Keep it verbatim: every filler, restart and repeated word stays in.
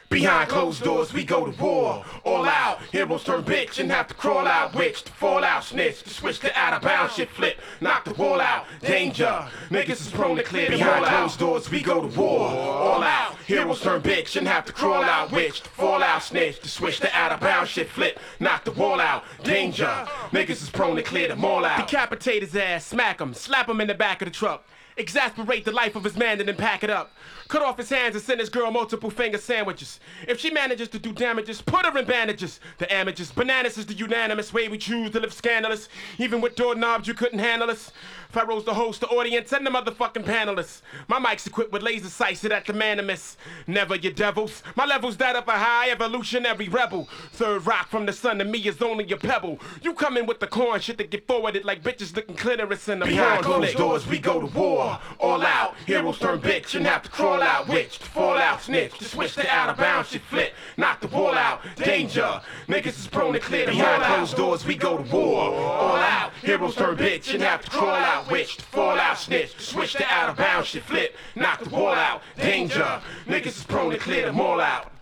Behind closed doors, we go to war. All out, heroes turn bitch and have to crawl out. Witch to fall out, snitch to switch to out of bounds. Shit flip, knock the wall out. Danger, niggas is prone to clear the Behind closed doors, we go to war. All out, heroes turn bitch and have to crawl out. Witch to fall out, snitch to switch to out of bounds. Shit flip, knock the wall out. Danger, niggas is prone to clear them all out. Decapitate his ass, smack him, slap him in the back of the truck. Exasperate the life of his man and then pack it up. Cut off his hands and send his girl multiple finger sandwiches. If she manages to do damages, put her in bandages. The amateurs, bananas is the unanimous way we choose to live scandalous. Even with doorknobs, you couldn't handle us. Pharaoh's the host, the audience, and the motherfucking panelists. My mic's equipped with laser sights so that the man miss. Never you devils. My level's that of a high evolutionary rebel. Third rock from the sun to me is only a pebble. You come in with the corn shit that get forwarded like bitches looking clitoris in the Behind closed doors, we go to war. All out, heroes turn bitch and have to crawl out. Witch to fall out, snitch to switch to out of bounds. Shit flip, knock the wall out. Danger, niggas is prone to clear the Behind closed doors, we go to war. All out, heroes turn bitch and have to crawl out. Witch to fall out, snitch to switch to out of bounds. Shit flip, knock the wall out. Danger, niggas is prone to clear them all out.